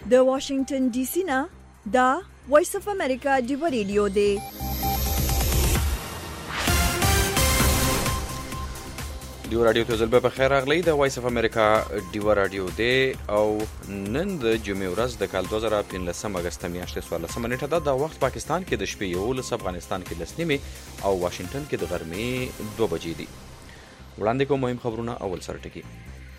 د واشنگټن ډي سي نه دا وایس اف امریکا ډیو ریډیو دی. ډیو رادیو ته ځل په خیر راغلی. د وایس اف امریکا ډیو رادیو دی او نن د جمعې ورځ د کال 2015 اگست میاشتې 14 نیټه ده. د وخت پاکستان کې د شپې 11، افغانستان کې 10 نیمې او واشنگټن کې د غرمې 2 بجې دي. وړاندې کوم مهم خبرونه. اول سر ټکی.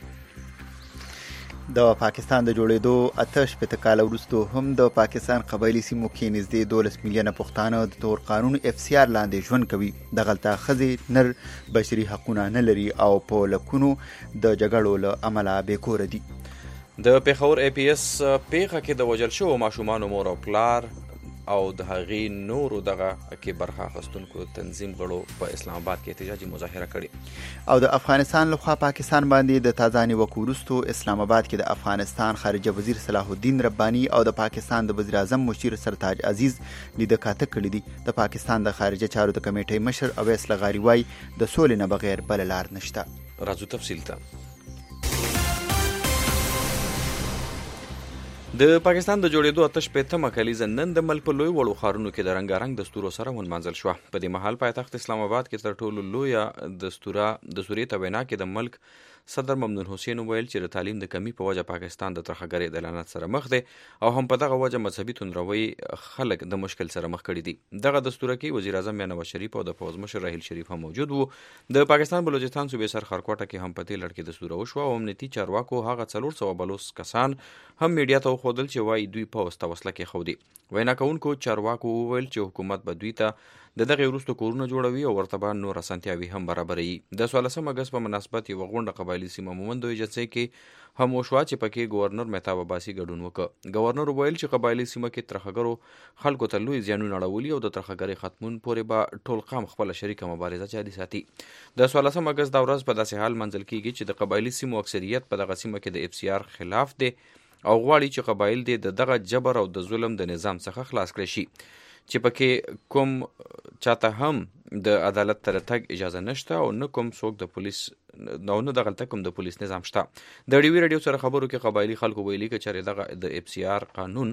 د پاکستان د جوړېدو 88 کال وروسته هم د پاکستان قبایلی سیمو کې نږدې 12 میلیونه پښتانه د تور قانون FCR لاندې ژوند کوي. دغلته ښځې نر بشري حقونه نه لري او په لکونو د جګړو له امله بېکوره دي. د پېښور APS پیښه کې د وژل شوو ماشومانو مور او پلار او د هغې نورو دغه کې برخه اخیستونکو تنظیم غړو په اسلام آباد کې احتجاجي مظاهره کړې. او د افغانستان لخوا پاکستان باندې د تازه نیوکو وروسته اسلام آباد کې د افغانستان خارجه وزیر صلاح الدین رباني او د پاکستان د وزیر اعظم مشیر سرتاج عزیز لیدکاته کړي دي. د پاکستان د خارجه چارو د کمیټې مشر اویس لغاري وایي د سولې نه بغیر بل لار نشته. راځو تفصیل ته. د پاکستان د جوړېدو 88مه کلیزه نن د ملک په لوی وړو ښارونو کې د رنګارنګ دستورو سره ونمانځل شوه. په دې مهال پایتخت اسلام آباد کې تر ټولو لویه دستورې ته وینا کې د ملک صدر ممنون حسین ویل چې د تعلیم د کمی په وجه پاکستان د ترخګرۍ د لعنت سره مخ دی او هم په دغه وجه مذهبي توندروي خلک د مشکل سره مخ کړي دي. دغه دستوره کې وزیر اعظم نواز شریف او د پوځ مشر راحیل شریف هم موجود وو. د پاکستان بلوچستان صوبې سر خارکوټه کې هم په دې لړ کې دستوره وشوه او امنیتي چارواکو هغه 400 کسان هم میډیا ته وښودل چې وایي دوی پوځ ته وسله کېښودي. وینا کوونکو چارواکو وویل چې حکومت به دوی ته د دغه وروسته کورونه جوړوي او ورته به نور اسانتیاوي هم برابروي. د 14 اگست په مناسبت یوه غونډه قبایلي سیمه مومندو ایجنسۍ کې هم وشوه چې پکې ګورنر مهتاب عباسي ګډون وکړ. ګورنر وویل چې قبایلي سیمه کې ترخګرو خلکو ته لوی زیانونه اړولي او د ترخګرۍ ختمون پورې به ټول قام خپله شریکه مبارزه جاري ساتي. د 14 اگست دا ورځ په داسې حال منځل کیږي چې د قبایلي سیمو اکثریت په دغه سیمه کې د FCR خلاف دی او غواړي چې قبایل دې د دغه جبر او د ظلم د نظام څخه خلاص کړي شي چې پکې کوم چاته هم د عدالت تر تګ اجازه نشته او نه کوم څوک د پولیس نه دغلته کوم د پولیس نظام شته. د ډیوی رادیو سره خبرو کې قبایلی خلکو ویلي چې چېرې دغه د FCR قانون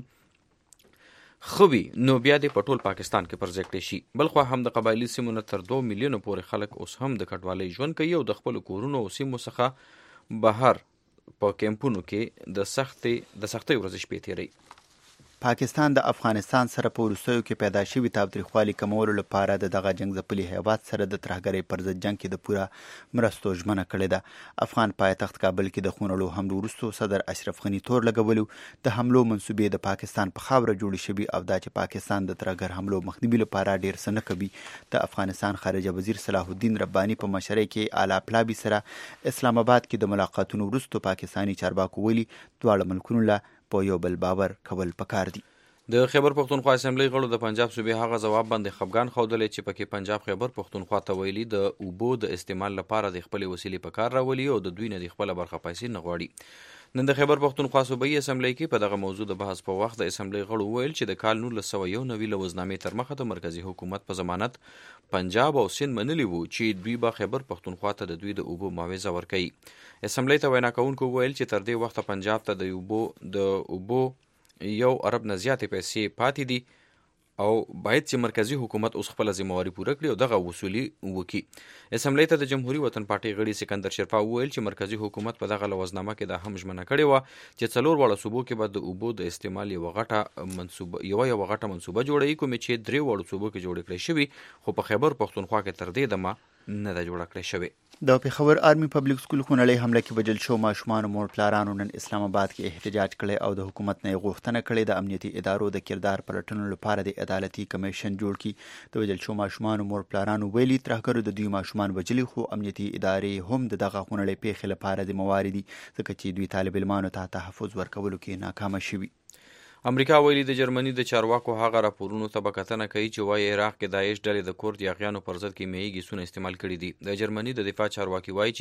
خوي نو بیا دې په ټول پاکستان کې پر ځای کړی شي. بلخوا هم د قبایلی سیمو نه تر 2 میلیونو پورې خلک اوس هم د کډوالۍ ژوند کوي او د خپل کورونو او سیمو څخه بهر په کیمپونو کې د سختۍ ورځې شپې تیروي. پاکستان د افغانستان سره په وروستیو کې پیدا شوي تاوتریخوالي کمولو لپاره د دغه جنګ ځپلي هیواد سره د ترهګرۍ پر ضد جنګ کې د پوره مرستو ژمنه کړې ده. افغان پایتخت کابل کې د خونړو حملو وروسته صدر اشرف غني تور لګولو د حملو منصوبې د پاکستان په خاوره جوړې شوي او دا چې پاکستان د ترهګر حملو مخنیوي لپاره ډیر څه نه کوي. د افغانستان خارجه وزیر صلاح الدین رباني په مشرۍ کې اعلی پلابي سره اسلام آباد کې د ملاقاتونو وروسته پاکستاني چارواکو ویلي دواړه ملکونو له په یو بل باور کول پکار دي. د خیبر پښتونخوا اسمبلی غړو د پنجاب صوبې هغه ځواب باندې خفګان ښودلی چې پکې پنجاب خیبر پښتونخوا ته ویلي د اوبو د استعمال لپاره د خپلې وسیلې په کار راولي او د دوی نه د خپله برخه پیسې نه غواړي. نن د خیبر پښتونخوا صوبایي اسمبلی کې په دغه موضوع د بحث په وخت د اسمبلی غړو ویل چې د کال 1991 له وزنامې تر مخه د مرکزي حکومت په ضمانت پنجاب او سند منلي وو چې دوی به خیبر پښتونخوا ته د دوی د اوبو معاوضه ورکوي. اسمبلی ته وینا کوونکو ویل چې تر دې وخته پنجاب ته د اوبو 1 ارب نه زیاتې پیسې پاتې دي او باید چې مرکزی حکومت اوس خپله ذمهواري پوره کړي او دغه وصولي وکړي. اسمبلی ته د جمهوریت وطن پارټۍ غړي سکندر شرپا وویل چې مرکزی حکومت په دغه لوزنامه کې دا هم ژمنه کړې وه چې 4 واړه صوبو کې به د اوبو د استعمال یوه غټه منصوبه جوړوي کومې چې 3 واړو صوبو کې جوړې کړې شوي خو په خیبر پښتونخوا کې تر دې دمه نه ده جوړه کړې شوې. د پېښور آرمي پبلک سکول خونړۍ حمله کې وژل شو ماشومانو مور پلارانو نن اسلام آباد کې احتجاج کړی او د حکومت نه یې غوښتنه کړې د امنیتي ادارو د کردار پلټنو لپاره د عدالتي کمیشن جوړ کړي. د وژل شو ماشومانو مور پلارانو ویلي ترهګرو د دوی ماشومان وژلي خو امنیتي ادارې هم د دغه خونړۍ پیښې لپاره ذمهوارې دي ځکه چې دوی طالب علمانو ته تحفظ ورکولو کې ناکامه شوي. امریکا ویلي د جرمني د چارواکو هغه راپورونو ته به کتنه کوي چې وایي عراق کې داعش ډلې د کورد یاغیانو پر ضد کیمیايي ګیسونه استعمال کړي دي. د جرمني د دفاع چارواکي وایي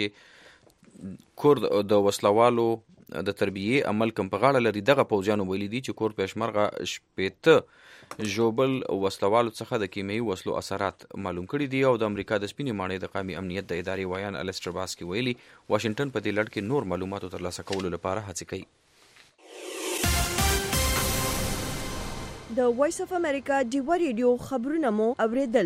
چې کورد د وسلوالو د تربیې عمل کم په غاړه لري. دغه پوځیانو ویلي دي چې کورد پېشمرغه 80 ژوبل وسلوالو څخه د کیمیايي وسلو اثرات معلوم کړي دي او د امریکا د سپینې ماڼۍ د قومي امنیت د ادارې ویان الستر باسکي ویلي واشنگټن په دې لړ کې نور معلوماتو ترلاسه کولو لپاره هڅې کوي. د وایس اف امریکا ډیوا ریډیو خبرونه مو اوریدل.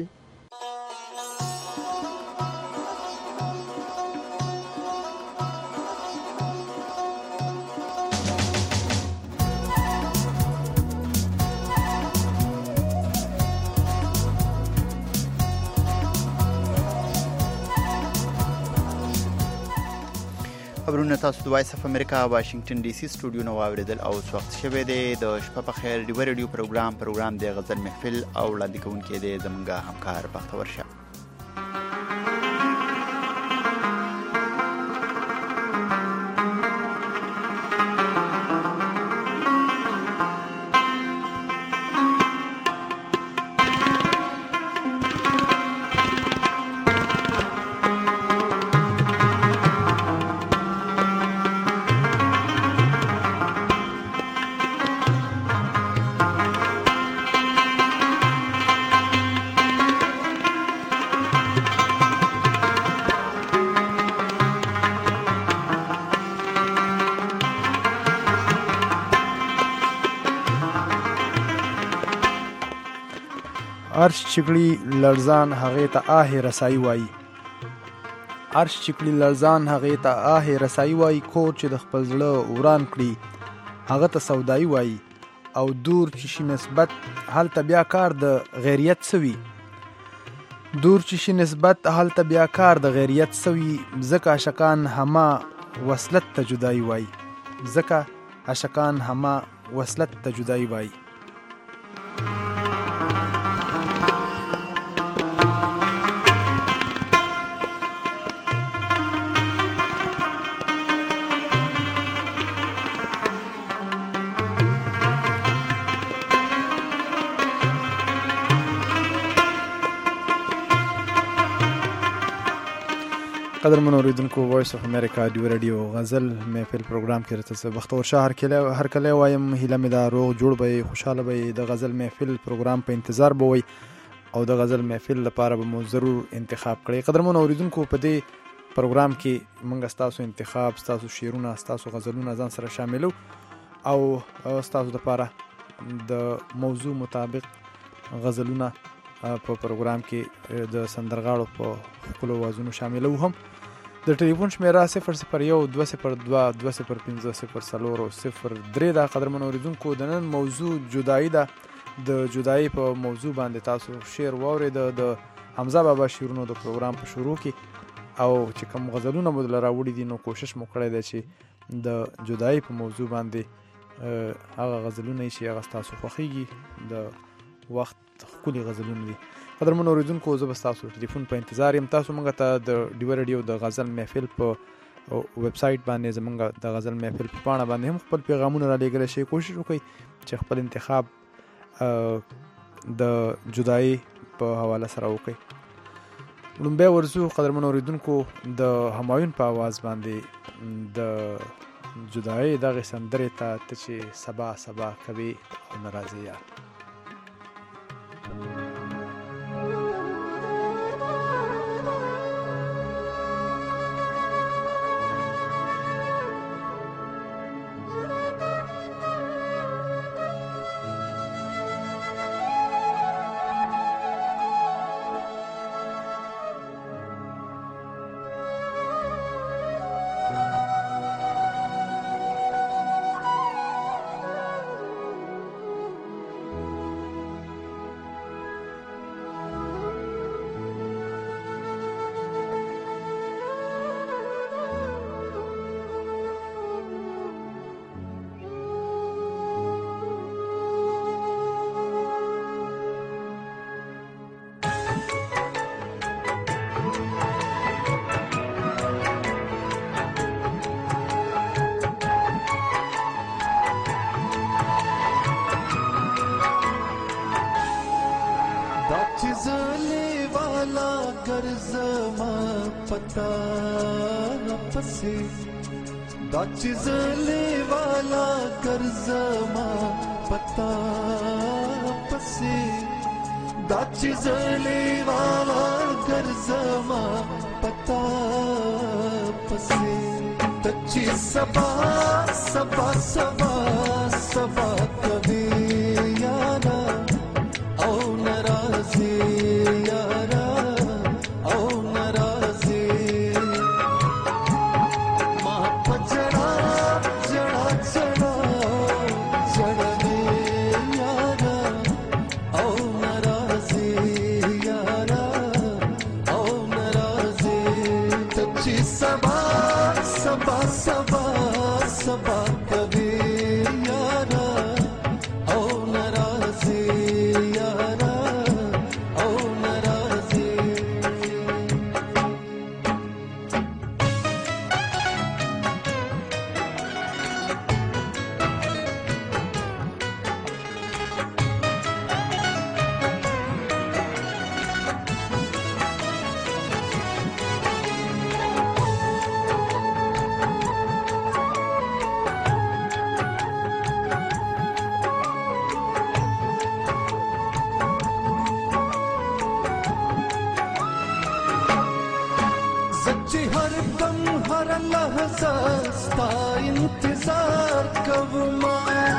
خبرونه تاسو د وایس اف امریکا واشنگټن ډي سي سټوډیو نو واوریدل او وخت شوه د شپه په خیر ډیوا ریډیو پروګرام د غزل محفل او وړاندې کوونکې د زمونږه همکار بختور شه. عرش چکړي لړزان هغه ته آه رسای وای. عرش چکړي لړزان هغه ته آه رسای وای. کور چې د خپل زړه وران کړي هغه ته سودای وای. او دور چې شي نسبت هلته بیا کار د غیریت سوي. دور چې شي نسبت هلته بیا کار د غیریت سوي. ځکه عاشقان هما وصلت ته جدای وای. ځکه عاشقان هما وصلت ته جدای وای. قدرمن اوریدونکو وایس اف امریکا ډیوا ریډیو غزل محفل پروګرام کې راته بختور شهر کې هر کله وایم هیله مې دا روغ جوړ به خوشاله به د غزل محفل پروګرام په انتظار به وي او د غزل محفل لپاره به مو ضرور انتخاب کړئ. قدرمن اوریدونکو په دې پروګرام کې موږ تاسو انتخاب تاسو شعرونه تاسو غزلونه ځان سره شاملو او تاسو لپاره د موضوع مطابق غزلونه په پروګرام کې د سندرغاړو په خپل وازونو شاملو. هم د ټلیفون شمیره 001 202 205 دا قدرمن اوریدونکو د نن موضوع جدایی ده. د جدایی په موضوع باندې تاسو شعر واورید د حمزه بابا شعرونو د پروګرام په شروع کې او چې کوم غزلونه مو دلته راوړي دي نو کوشش مو کړی دی چې د جدایی په موضوع باندې هغه غزلونه چې هغه تاسو خوښیږي د وخت خولي غزلونه دي. قدرمن اوریدونکو زه به تاسو ټلیفون په انتظار یم. تاسو موږ ته د ډیوا ریډیو د غزل محفل په ویب سټ باندې زموږ د غزل محفل په پاڼه باندې هم خپل پیغامونه را لېږلی شئ. کوشش وکړئ چې خپل انتخاب د جدایی په حواله سره وکړئ. لومبی ورزو قدرمن اوریدونکو د همایون په आवाज باندې د جدایی دغه سندرې ته چې سبا سبا کوي او ناراضي یار. पता न पसे दा चिज़ले वाला गर्ज़मा पता पसे दा चिज़ले वाला गर्ज़मा पता पसे तच्ची सबा सबा सबा सबा कभी यारा چې سبا سبا سبا سبا کوي یارا او ناراضي یارا او ناراضي हर लहज़ा स्ता इंतजार कवमा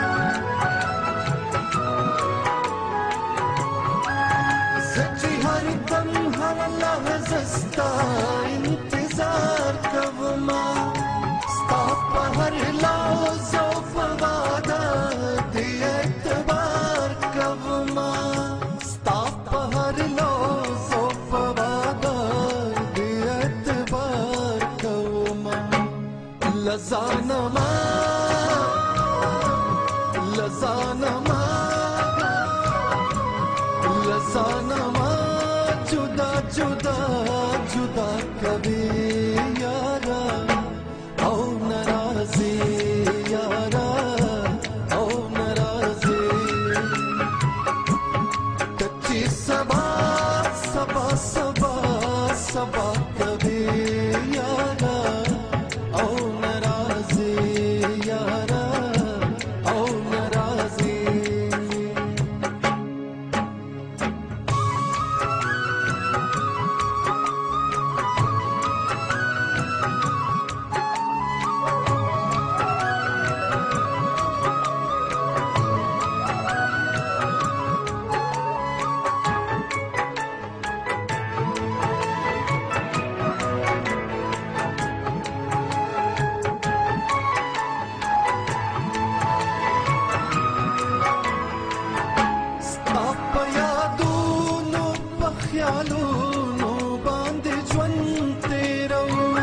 सच्ची हर दम हर लहज़ा स्ता इंतजार कवमा स्ता हर लहज़ो फवादा दे एतबार कवमा स्ता हर लहज़ो फवादा दे एतबार लज़ानमा लज़ानमा लज़ानमा जुदा जुदा जुदा कभी यारा औ नाराज़ी यारा औ नाराज़ी कच्ची सबा सबा सबा सबा कभी यारा औ नाराज़ी यारा औ नाराज़ी ख्यालों बांधे ژوند तेरो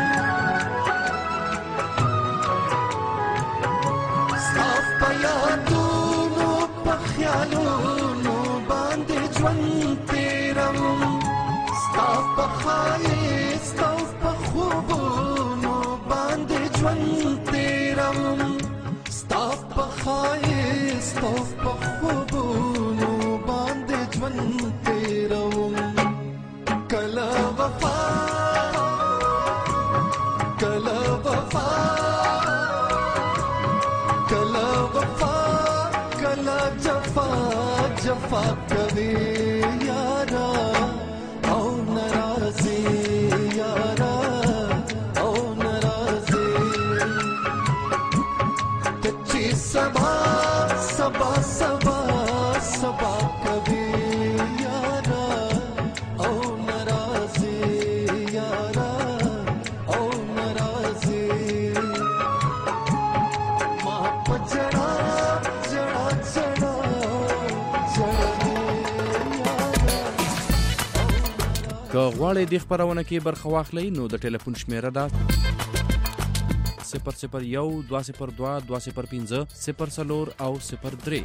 साफ यादों ख्यालों बांधे ژوند तेरो साफ ख्याल साफ خوبوں बांधे ژوند तेरो साफ ख्याल साफ خوبوں बांधे ژوند तेरो कला वफा कला वफा कला वफा कला जफा जफा कभी यारा औ नाराज़ी यारा औ नाराज़ी कच्ची सबा सबा सबा सबा कभी यारा औ नाराज़ी यारा औ नाराज़ी मां पजड़ा जड़ा जड़ा که غواړئ د خبرونه کې برخه واخلئ نو د ټلیفون شمیره ده 001 202 205 04 او 03.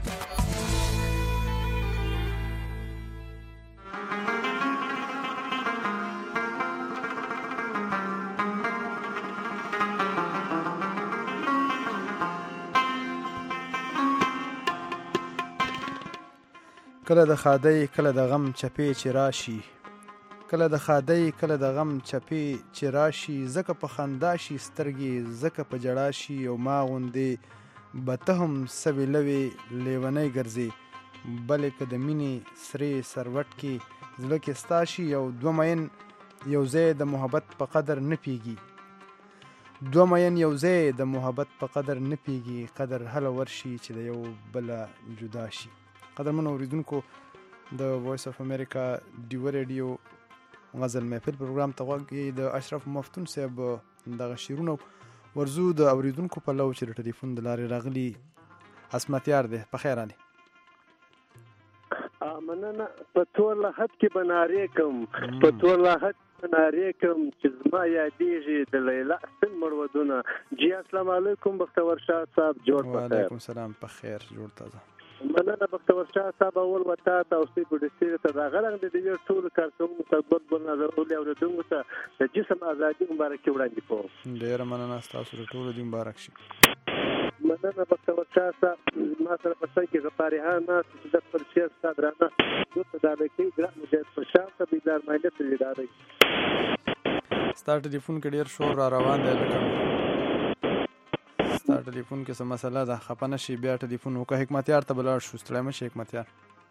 کله د خادۍ کله د غم چپې چې راشي کله د خادۍ کله د غم چپې چې راشي زکه په خندا شي سترګې زکه په جړا شي او ما غوندې به ته هم سوې لوې لیونی ګرځې بلې که د مینې سرې سروټ کې زړه کې ستا شي او دوه مین یو ځای د محبت په قدر نه پیږي دوه مین یو ځای د محبت په قدر نه پیږي قدر هله ورشي چې د یو بله جدا شي. قدرمنو اوریدونکو د وایس اف امریکا ډیو ریډیو غزل محفل پروګرام ته غوږ د اشرف مفتون صاحب دغه شعرونه ورزو د اوریدونکو په لو چې د ټلیفون د لارې راغلي اسمتیار دی په خیر علي مننه په تور لحد کې بنارې کوم په تور لحد داسې نارې کوم چې زما یادېږي د لیلا سپین مړودونه. جی السلام علیکم بختور شاه صاحب، جوړ په خیر. وعلیکم السلام، په خیر، جوړ تازه. مننه بختور شاه صاحب، اول وتا ته او سی پروډوسر ته دا غرغ د دې ټول کارکونکو ته ګډ نظر ولې او دغه ته د جسم ازادي مبارکي وړاندې کوم. ډیر مننه تاسو ټول دې مبارک شي. مننه بختور شاه صاحب، ما سره په څنګه کې غفارهان نه د پر سیاست صدرانه دوه دا د کې ګرام مجاهد پر شاه ته بيدار مایله ته دی. ستاسو ټلیفون کې ډیر شور را روان دی لکه ستاسو ټلیفون کې څه مسله ده، خفه نه شي، بیا ټلیفون وکړه. حکمتیار ته بلاړ شو، ستړی مه شي حکمتیار.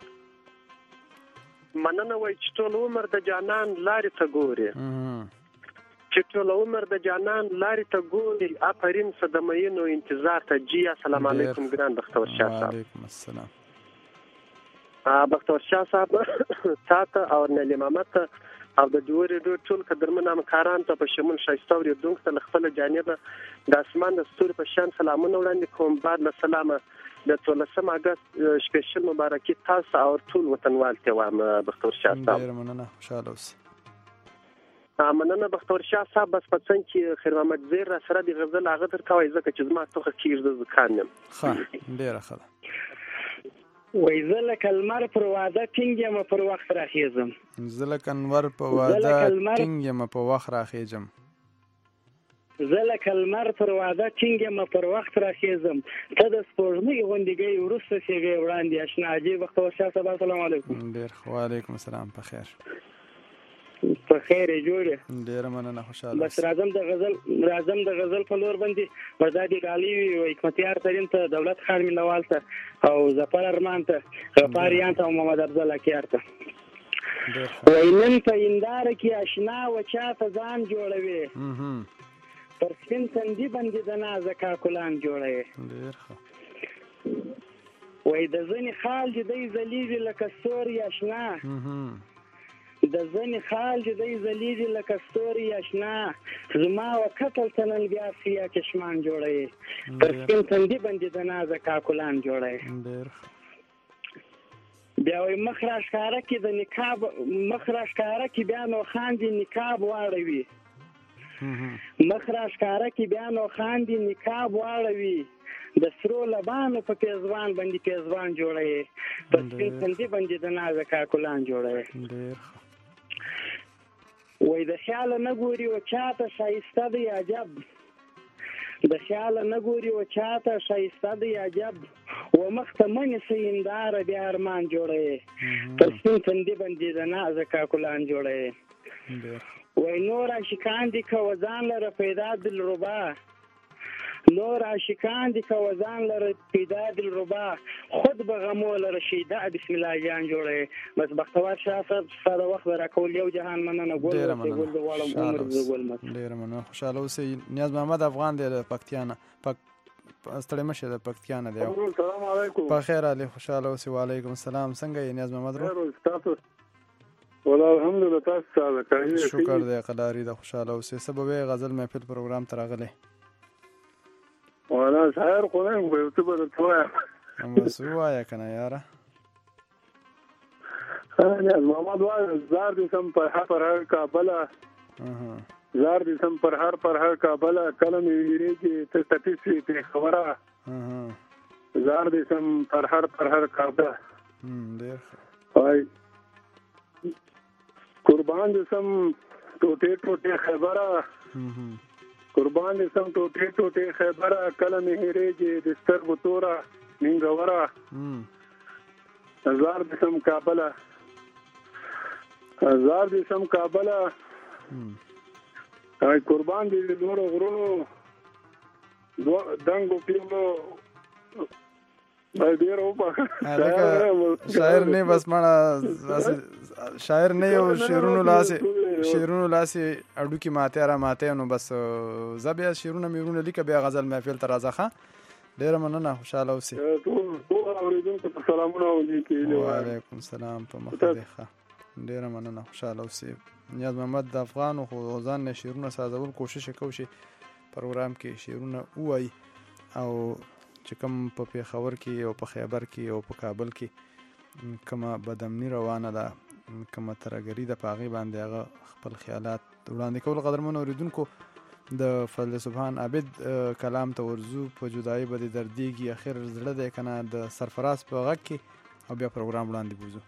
مننه وای چې ټول عمر د جانان لارې ته ګوري، چې ټول عمر د جانان لارې ته ګوري، آفرین صدمینو انتظار ته. جی السلام علیکم ګران بختور شاه صاحب. وعلیکم السلام. بختور شاه صاحب تاته او نلی محمد او د جوړې ټول قدرمن همکاران ته په شمول شایسته اوریدونکو ته خپل جانبه د اسمان د ستوري په شان سلامونه وړاندې کوم. بعد له سلامه د 13 اگست سپیشل مبارکي تاسو او ټول وطنوال ته وایم بختور شاه صاحب. ډیر مننه، خوشاله اوسئ. مننه بختور شاه صاحب. بس په څنګه کې خیر محمد زیر را سره د غزل هغه تر کوي ځکه چې زما توخه کیږي ځکانم. ښه، ډیره ښه ده. وای زه لکه المر پر واده ټینګ یم پر وخت راخیزم. زه لکه انور په واده ټینګ یم په وخت راخیزم. زه لکه المر پر واده ټینګ یم پر وخت راخیزم. ته د سپوږمۍ غوندګۍ وروسته سیږي وړاندې آشنا. عجیب بختور شاه صاحب، السلام علیکم. ډیر وعلیکم السلام، په خیر. په خیر جوړه. ډیر مننه، خوشاله. بس راځم د غزل په لور باندې وردا علي او حکمتیار ترين ته، دولت خان مینوال ته او ظفر ارمان ته، غفاریان ته او محمد افضل اکیار ته. وینن په اندار کې آشنا و چاته ځان جوړوي، پر سپین تندي باندې د نازکا کلان جوړوي. ډیر ښه. وای د ځنې خال دې زلیږي لکه ستوري آشنا، د ځنې خال دې زلیږي لکه ستوري آشنا. زما وکتل تنن بیا سیا چشمان جوړوي، پر سپین تندي باندې د نازکا کلان جوړوي. ډیر بیا وای مخ را ښکاره کې د نقاب، مخ را ښکاره کې بیا نو خاندي نقاب واړوي، مخ را ښکاره کې بیا نو خاندي نقاب واړوي. د سرو لبانو په پیزوان باندې پیزوان جوړوي، پر سپین تندي باندې د نازکا کلان جوړوي. ډیر وای د خیال نه ګوري او چاته شایسته دی عجب، د خیال نه ګوري او چاته شایسته دی عجب. و مخته منې سیندار بیا ارمان جوړوي، پر سپین تندي باندې د نازکا کلان جوړوي. وای نور عاشقان دي که وزان لره پیدا دلربا، نور عاشقان دي که وزان لره پیدا دلربا، خود به غمو لره شیدا بسم الله جان جوړوي. بس بختور شاه صاحب ساده وخت راکول یو جهان مننه. ګل د واړم عمر زګول مت. ډیر مننه، خوشاله اوسئ. نیاز محمد افغان دی د پکتیانه، ستړی مشه د پکتیانه دی. السلام علیکم. په خیر علي، خوشاله اوسئ. وعلیکم السلام. څنګه یې نیاز محمد رو؟ تاسو ولا الحمدلله تاسو څنګه کوي؟ شکر دی قلاری د خوشاله اوسئ. سبب غزل محفل پروګرام ترغله ولا شاعر قرآن په ته به توایا مسوایا کنه یاره. انا محمد وای زار دي سم پر هر کابل، زار دي سم پر هر کابل، کلم ویری کې ته تپیسی ته خبره، زار دي سم پر هر کابل. ډیر وای قربان دي سم ټوټه خبره، قربان دي سم ټوټه خبره، کلم هریږي د سترګو تورا منګوره، زار دي سم کابل، زار دي سم کابل. ay قربان دي نور غرونو دنګو پیلو ډیر اوپا شاعر نه بس مانا شاعر نه یو شیرونو لاسي اډو کې ماته نو بس زبیا شیرونو میرونه لیکه بیا غزل محفل تر ازخه. ډیر مننه، خوشاله اوسئ. اوریدونکو سلامونه ولیکي. وعلیکم السلام. په مخدخه ډیر مننه، خوشاله اوسئ. نیاز محمد د افغان خو ځان نه شیرونه سازول کوشش کوي پروګرام کې شیرونه وای او چې کوم په خبر کې او په خیبر کې او په کابل کې کومه بدامنی روانه ده کومه ترهګري ده په هغې باندې هغه خپل خیالات وړاندې کول. قدرمنو اورېدونکو د فضل سبحان عابد کلام ته ورځو. په جدایي به دې دردېږي اخر زړه دی که نه د سرفراز په غږ کې او بیا پروګرام وړاندې بوځو.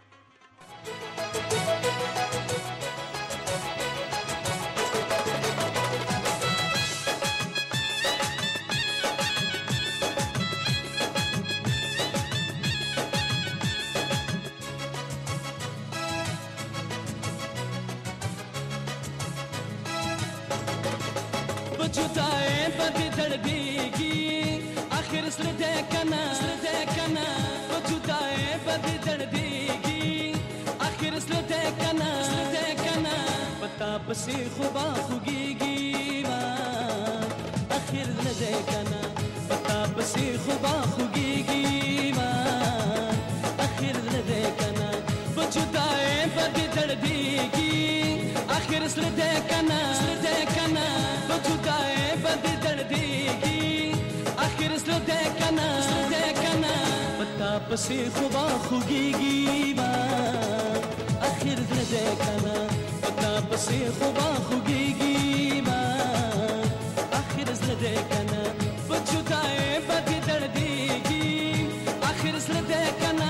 جدای بدی دردیگی آخر سرده کنا تو جدای بدی دردیگی آخر سرده کنا پتا پسی خوبا خوگیگی من آخر سرده کنا پتا پسی خوبا خوگیگی من آخر سرده کنا تو جدای بدی دردیگی آخر سرده کنا جدای بدی دردیگی آخر سرده کنا پتا پسی خوبا خوگیگی من آخر سرده کنا پتا پسی خوبا خوگیگی من آخر سرده کنا جدای بدی دردیگی آخر سرده کنا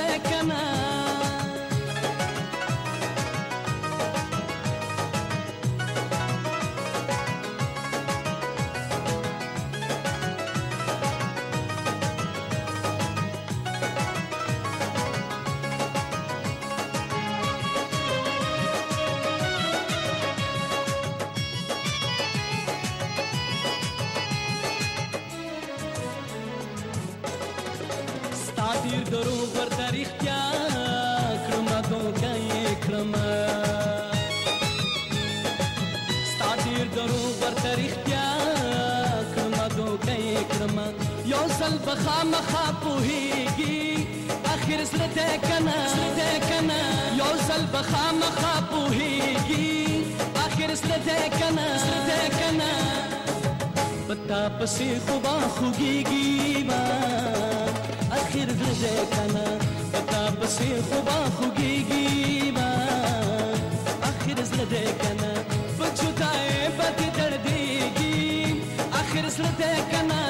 دیر دروغ ورته رښتیا کړمه دوکه یې کړمه ستا ډېر دروغ ورته رښتیا کړمه دوکه یې کړمه یو ځل به خامخا پوهېږي اخر زړه دی که نه یو ځل به خامخا پوهېږي اخر زړه دی که نه په تا پسې خو به خوږېږي آخر زړه کنا پتا پسې خو به خوږېږي آخر زړه کنا په جدای بدې دردېږي آخر زړه کنا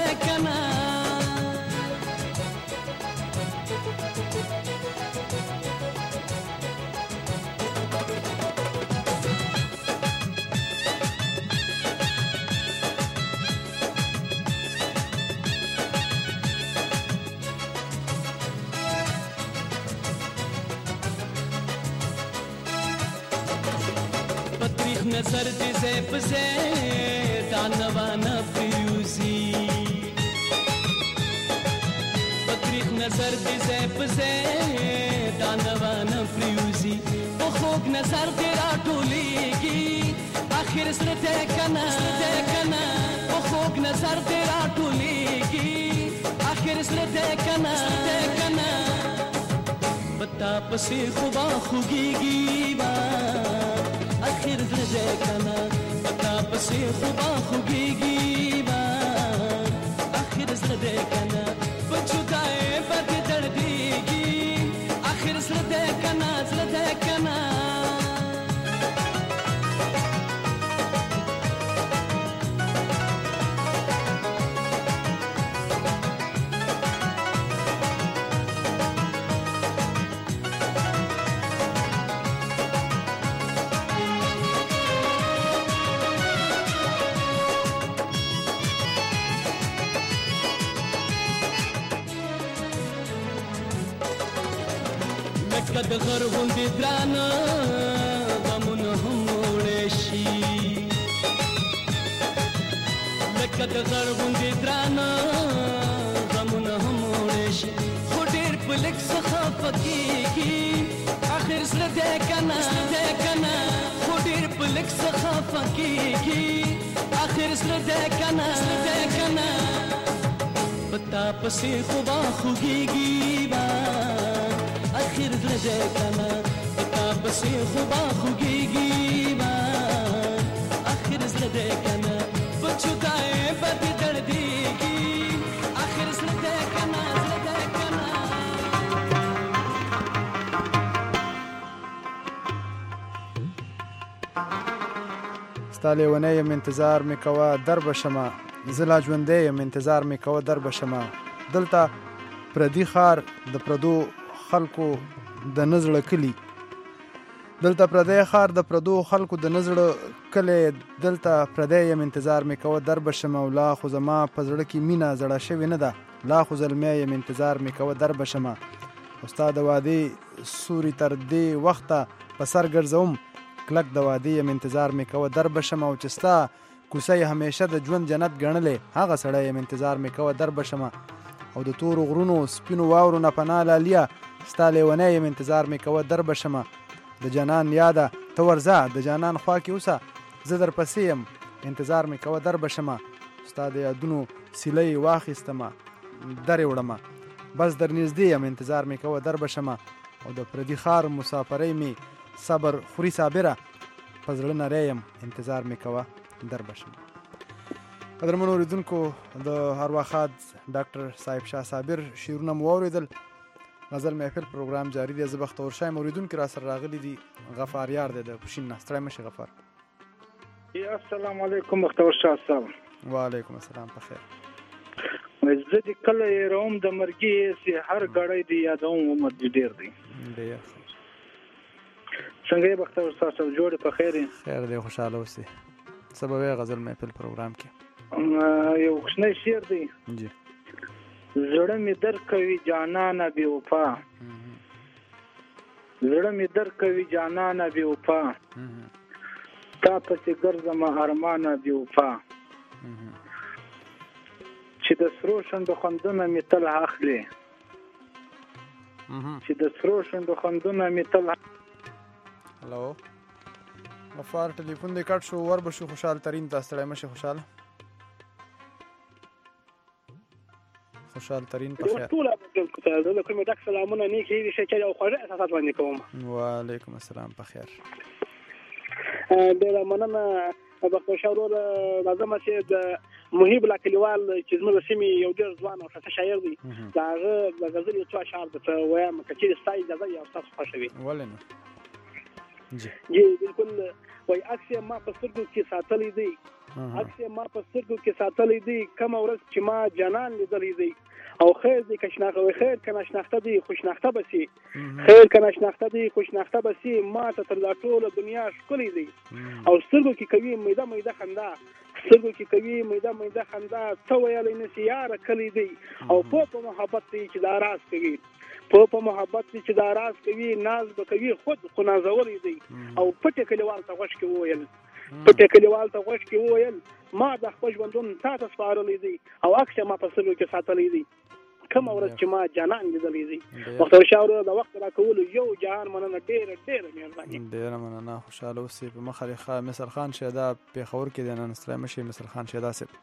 نظر دې زې پزې دانوانه پریوزي پتریخ نظر دې زې پزې دانوانه پریوزي په خوږ نظر دې راټولېږي آخر زړه کنا په خوږ نظر دې راټولېږي آخر زړه کنا پتا پسې خو به خوږېږي آخر زړه کنا پتا پسې خو به خوږېږي آخر زړه کنا په جدای بدې دردېږي آخر زړه کنا لکه د غر غوندې درانه غمونه هم وړی شي لکه د غر غوندې درانه غمونه هم وړی شي خو ډېر په لږ څه خفه کېږي آخر زړه دی که نه خو ډېر په لږ څه خفه کېږي آخر زړه دی که نه په تا پسې خو به خوږېږي آخر زړه کنا پتا پسې خو به خوږېږي آخر زړه کنا په جدای بدې دردېږي آخر زړه کنا ستا لیونی یم انتظار مې کوه در به شمه زه لا ژوندی یم انتظار مې کوه در به شمه دلته پردي ښار د پردو خلکو د نزړه کلي دلته پردی ښار د پردو خلکو د نزړه کلی دلته پردی یم انتظار مې کوه در به شمه لا خو زما په زړه کې مینه زړه شوې نه ده لا خو زلمی یم انتظار مې کوه در به شمه او ستا د وادي سوري تر دې وخته په سر ګرځوم کلک د وادي یم انتظار مې کوه در به شمه او چې ستا کوڅه یې همیشه د ژوند جنت ګڼلې هغه سړی یم انتظار مې کوه در به شمه او د تورو غرونو سپینو واورو نه پناه لالیه ستا لیونی یم انتظار مې کوه در به شمه د جانان یاده ته ورځه د جانان خوا کې اوسه زه در پسې یم انتظار مې کوه در به شمه ستا د یادونو سیلۍ واخیستمه درې وړمه بس در نږدې یم انتظار مې کوه در به شمه او د پردي ښار مسافرۍ مې صبر خوري صابره په زړه نری یم انتظار مې کوه در به شمه. قدرمنو اورېدونکو د ارواښاد ډاکټر صاحب شاه صابر شعرونه مو واورېدل. غزل محفل پروګرام جاری دی. زه بختور شایم. اورېدونکي را سره راغلي دي. غفار یار دی د پوشین نه. ستړی مه شې غفار. السلام علیکم بختور شاه صاحب. وعلیکم السلام په خیر. زه دې کله یېروم د مرګي هسې هر ګړی دې یادوم عمر دې ډېر دی. ډېر څنګه یې بختور شاه صاحب جوړې په خیر یې؟ خیر دی خوشحاله اوسې. څه به وایې غزل محفل پروګرام کې؟ یو کوچنی شعر دی. جی. زړه مې درد کوي جانانه بې وفا زړه مې درد کوي جانانه بې وفا تا پسې ګرځمه ارمانه بې وفا چې د سرو شونډو خوندونه مې تل اخلي چې د سرو شونډو خوندونه مې تل هلو غفار ټلیفون دې کټ شو ور به شو خوشحال ترین ته ستړی مه شې خوشحاله خوشحال ترین په خیر. ټول د کومې ډک سلامونه نیکې دي چې یو خوږه احساسات باندې کوم. وعلیکم السلام په خیر. ډېره مننه بختور شاه ورور. راځم چې د محیب الله کلیوال چې زموږ د سیمې یو ډېر ځوان او ښایسته شاعر دی د هغه د غزل یو څو اشعار درته وایم که چېرې ستا اجازه وي او ستاسو خوښه وي. ولې نه. جی بالکل. وایي عکس یې ما په سترګو کې ساتلی دی عکس یې ما په سترګو کې ساتلی دی کومه ورځ چې ما جانان لیدلی دی او خیر دی که خیر که ناشناخته دی خوشناخته به سي خیر که ناشناخته دی خوشناخته به سي ما ته تر دا ټوله دنیا ښکلی دی او سترګو کې کوي میده میده خندا سترګو کې کوي میده میده خندا څه ویلی نسي یاره کلی دی او په محبت دی چې دا راز کوي په محبت دی چې دا راز کوي ناز به کوي خود خو نازولی دی او پټې کلیوال ته غوږ کې وویل پټې کلیوال ته غوږ کې وویل ما د خپل ژوندون تا ته سپارلی دی او عکس ما په سترګو کې ساتلی دی کومه ورځ چې ما جانان لیدلی دی. بختور شاه ورور د وخت راکولو یو جهان مننه ډېره ډېره مهرباني. ډېره مننه خوشحاله اوسې. په مخه دې ښه. مصر خان شهدا پېښور کې دی نن ستړی مه شې مصر خان شهدا صاحب.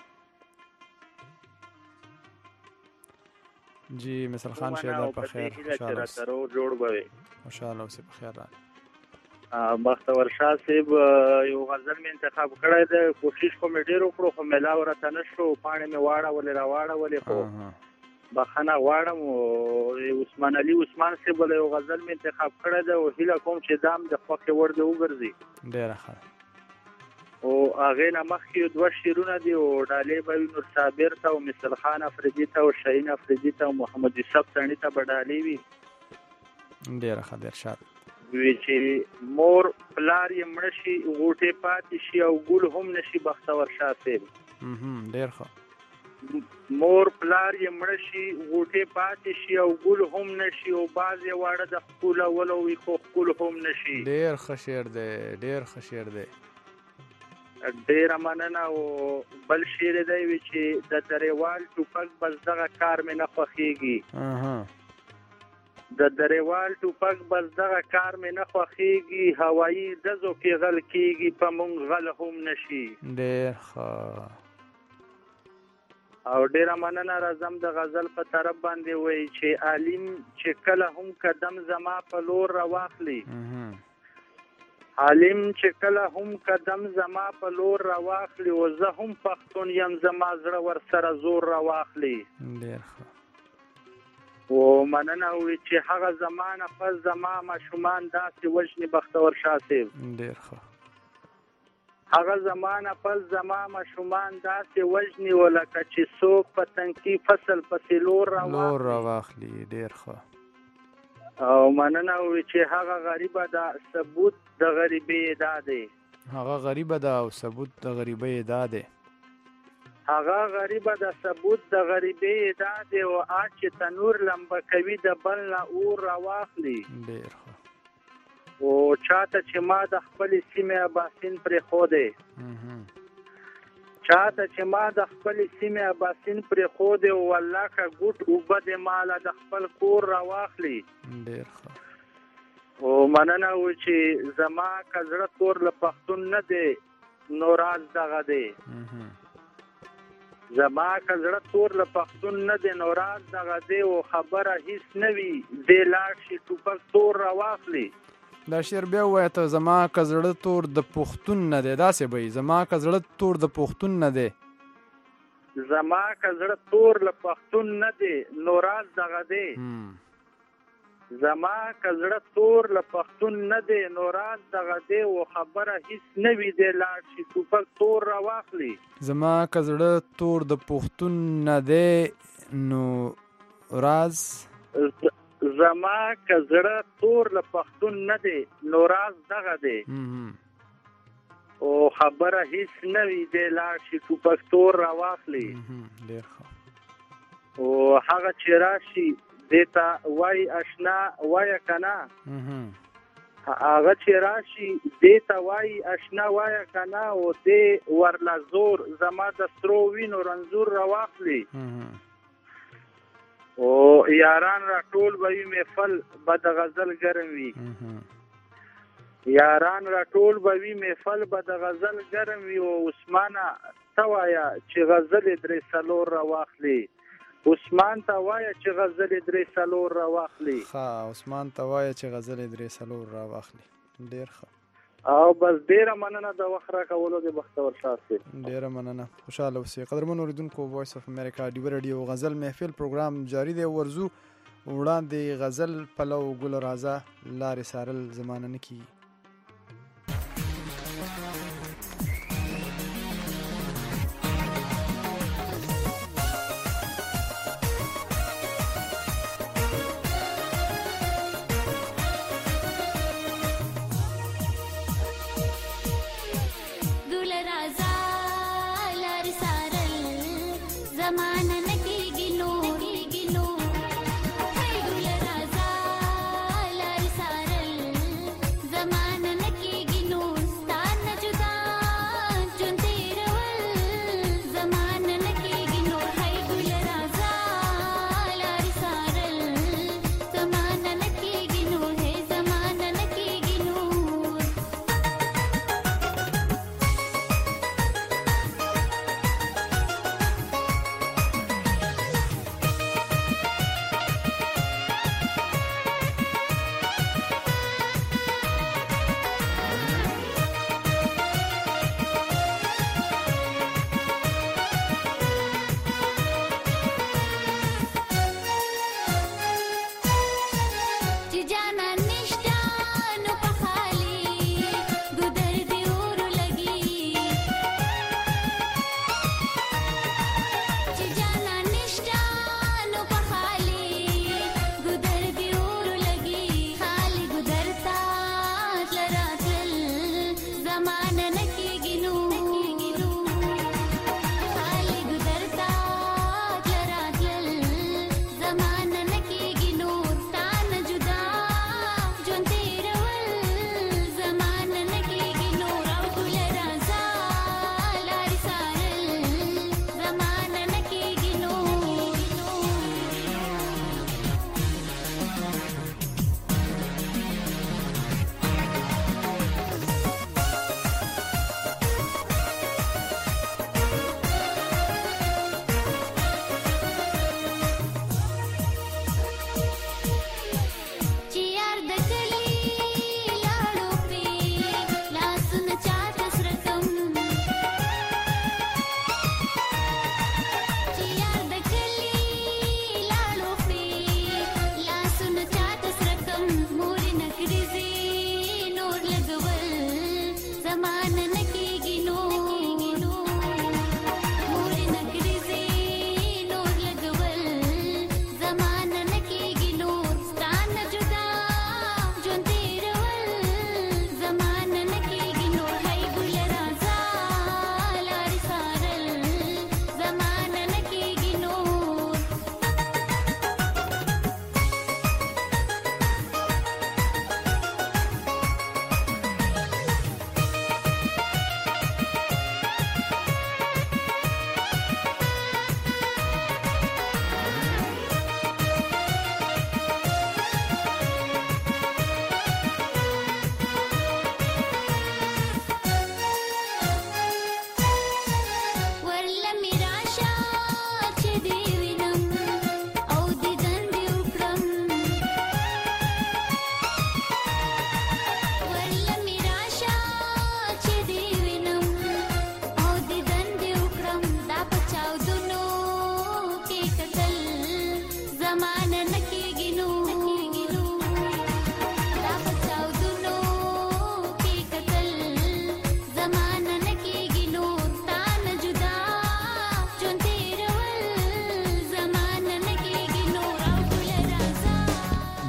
جی مصر خان شهدا په خیر. خوشحاله اوسې په خیر راغلی. بختور شاه صاحب یو غزل مې انتخاب کړی دی. کوشش خو مې ډېر وکړو خو میلاو راته نه شو. پاڼې مې واړولې راواړولې خو بخښنه غواړم. عثمان علي عثمان صاحب یو غزل مې انتخاب کړی دی او هیله کوم چې دا هم د خوښې وړ دی وګرځي. ډېره ښه. او هغې نه مخکې دوه شعرونه دي او ډالۍ به وي نور صابر ته او مثل خان افریدي ته او شهین افریدي ته او محمد یوسف تڼي ته به ډالۍ وي. ډېره ښه. ډېر ښه. وی چې مور پلار یې مړه شي غوټې پاتې شي او ګل هم نشي. بختور شاه صاحب ډېر ښه. مور پلار یې مړه شي غوټې پاتې شي او ګل هم نشي او باز یې واړه د ښکلولو وي خو ښکل هم نشي. ډېر ښه شعر دی. ډېر ښه شعر دی. ډېره مننه. او بل شعر دی وی چې د دریوال ټوپک بس دغه کار مې نه خوښېږي د دریوال ټوپک بس دغه کار مې نه خوښېږي هوایي ډزو کې غل کېږي په مونږ غل هم نشي. ډېر ښه. او ډېره مننه. راځم د غزل په طرف باندې وایي چې عالم چې کله هم قدم زما په لور راواخلي عالم چې کله هم قدم زما په لور راواخلي او زه هم پښتون یم زما زړه ورسره زور راواخلي. ډېر ښه. او مننه وي چې هغه زمانه پس زما ماشومان داسې وژني. بختور شاه صاحب ډېر ښه. هغه زمانه پل زما ماشومان داسې وژني ولکه چې څوک په تنکي فصل پسې لور راواخلي. ډېر ښه. او مننه وي چې هغه غریبه ده ثبوت د غریبۍ دا دی. هغه غریبه ده او ثبوت د غریبۍ دا دی. هغه غریبه ده ثبوت د غریبۍ دا دی او چې تنور لمبه کوي د بل نه اور راواخلي. ډېر ښه. او چاته چې ما د خپلې سیمې اباسین پرېښودی او والله که ګوټ اوبه د ماله د خپل کور راواخلي. ډېر ښه. او مننه و چې زما که زړه تور له پښتون نه دی نو راز دغه دی. زما که زړه تور له پښتون نه دی نو راز دغه دی او خبره هیڅ نه وي دی لاړ شي ټوپک تور راواخلي. دا شعر بیا ووایه ته. زما که زړه تور د پښتون نه دی. داسې به وي. زما که زړه تور د پښتون نه دی. زما که زړه تور له پښتون نه دی نو راز دغه دی. زما که زړه تور له پښتون نه دی نو راز دغه دی او خبره هیڅ نه وي دی لاړ شي ټوپک تور راواخلي. زما که زړه تور د پښتون نه دی نو راز زما که زړه تور له پښتون نه دی نو راز دغه دی او خبره هیڅ نه وي دی لاړ شي ټوپک تور راواخلي. ډېر ښه. او هغه چې راشي دې ته وایي اشنا وایه که نه. هغه چې راشي دې ته وایي اشنا وایه که نه او دې ورله زور زما د سرو وینو رنځور راواخلي. او یاران را ټول به وي محفل به د غزل ګرم وي. یاران را ټول به وي محفل به د غزل ګرم وي. او عثمانه ته وایه چې غزلې درې څلور راواخلي. عثمان ته وایه چې غزلې درې څلور راواخلي. عثمان ته وایه چې غزلې درې څلور راواخلي. ډېر ښه. او بس ډېره مننه د وخت راکولو د بختور شاه صاحب. ډېره مننه. خوشحاله اوسئ. قدرمن اورېدونکو وایس اف امریکا ډیو رادیو غزل محفل پروګرام جاری دی. ورځو وړاندې غزل پلو ګل راځه لارې سارل زمانه نه کیږي.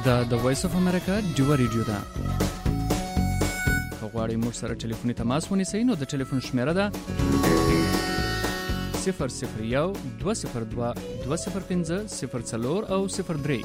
دا د وایس اف امریکا ډیو ریډیو ده. غواړئ موږ سره ټلیفوني تماس ونیسئ نو د ټلیفون شمیره ده 001 202 205 04 او 03.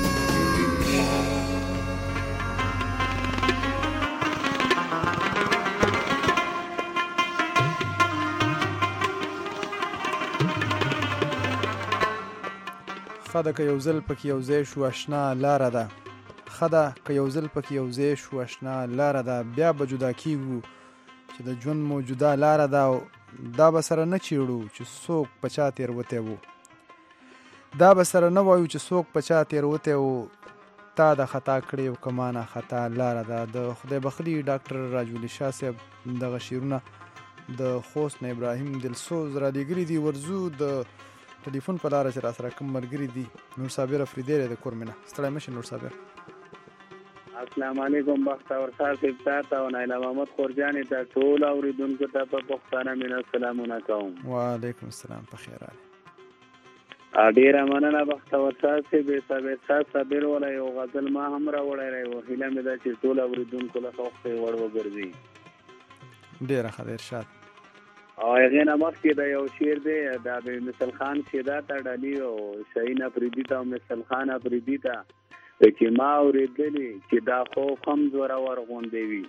خدا که یو ځل پکې یو ځای شو آشنا لاره ده، خدا که یو ځل پکې یو ځای شو آشنا لاره ده، بیا به جدا کیږو چې د ژوند موجوده لاره ده. دا به سره نه چیړو چې څوک په چا تېروتی وو، دا به سره نه وایو چې څوک په چا تېروتی وو. تا د خطا کړې او کمانه خطا لاره ده. د خدای بخلي ډاکټر راجولی شاه صاحب دغه شعرونه د خوست نه ابراهیم دلسوز را لېږلي دي. ورځو د ټلیفون په لاره چې را سره کوم ملګري دي نور صابر افریدی د کورمنه. ستړی مشه نور صابر. السلام علیکم بختور صاحب تاسو او نایله محمد خورجانی ته ټول اوریدونکو ته په پښتانه مینه سلامونه کوم. وعلیکم السلام په خیر علي. ډیر مننه بختور صاحب به صابر ولا یو غزل ما هم را وړای او هیله مې ده چې ټول اوریدونکو له خوښ وړ وګرځي. ډیر ښه ارشاد. او هغه نه مخکې دا یو شعر دی دا به مثل خان شیدا ته ډالي او شاهین افریدی ته مثل خان افریدی ته چې ما اورېدلې چې دا خو هم زورور غونډې وي،